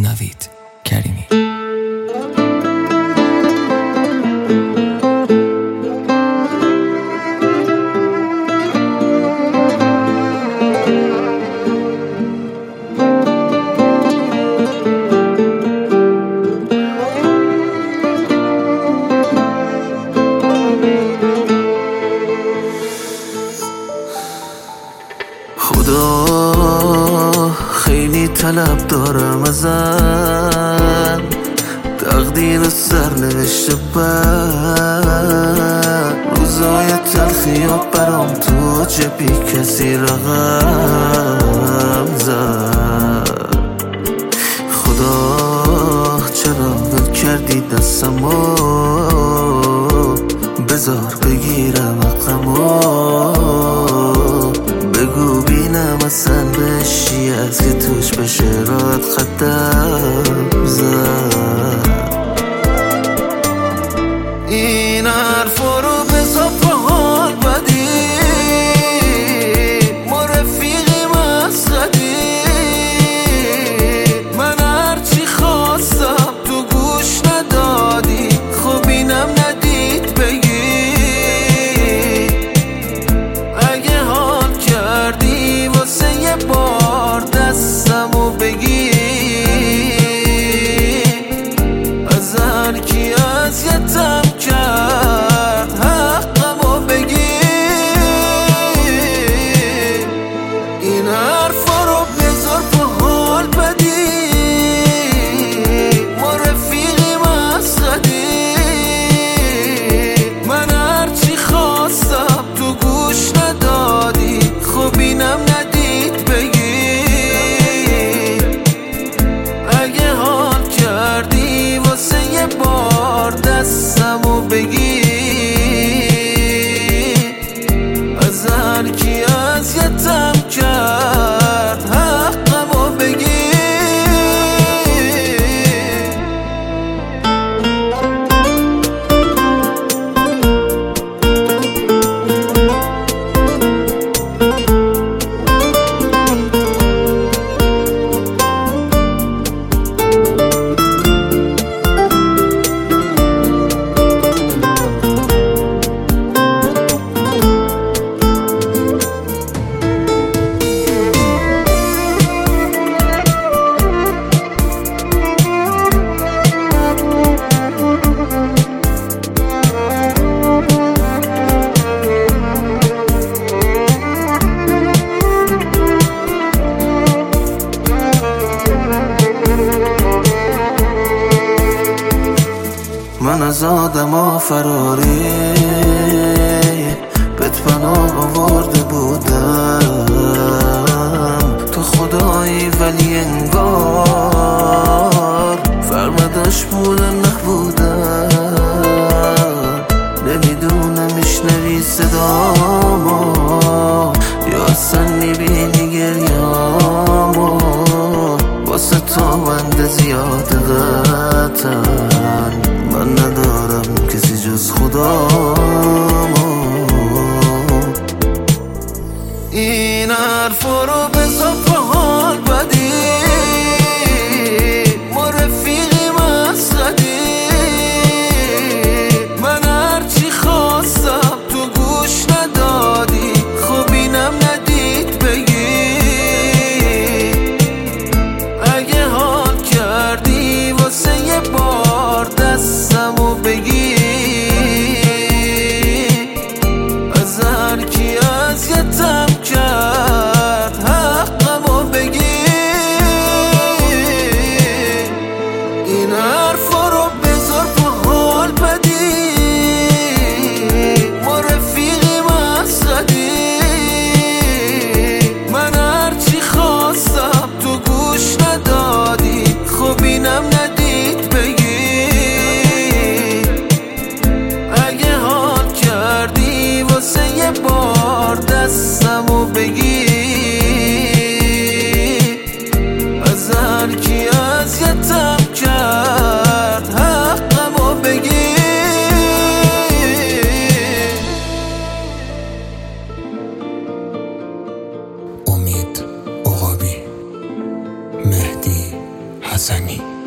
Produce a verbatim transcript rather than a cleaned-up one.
نوید کریمی. خدا خیلی طلب دارم ازم، تقدیر سرنوشته بد، روزای تلخیات برام تو جبی کسی رقم زد. خدا چرا ول کردی دستمو، بذار بگیرم حقمو، بگو بینم اصلا بشی از که توش بشه رات خطم زد. این حرفا رو بذار پا حال بدی، ما رفیقیم از قدیم، من هرچی خواستم تو گوش ندادی، خب اینم ندید بگی، اگه حال کردی واسه یه بار دستمو بگی، از هر کی اذیتم کرد حقمو بگی. این حرفا رو بذار پا حال بدی، ما رفیقیم از قدیم، من هرچی خواستم تو گوش ندادی، خب اینم ندید بگی، اگه حال کردی واسه یه بار دستمو بگی، از هر کی اذیتم کرد حقمو بگی. من از آدم فراری بهت پناه آورده بودم، تو خدایی ولی انگار فرمداش بودم نبودم، نمیدونم میشنوی صدامو یا اصلا میبینی گریامو، واسه تو بنده زیاده قطعا، من ندارم کسی جز خدامو. این حرفا رو بذار پا حال بدی، ما رفیقیم از قدیم، من هرچی خواستم تو گوش ندادی، خب اینم ندید بگی، اگه حال کردی واسه یه بار دستمو بگی، نزنی.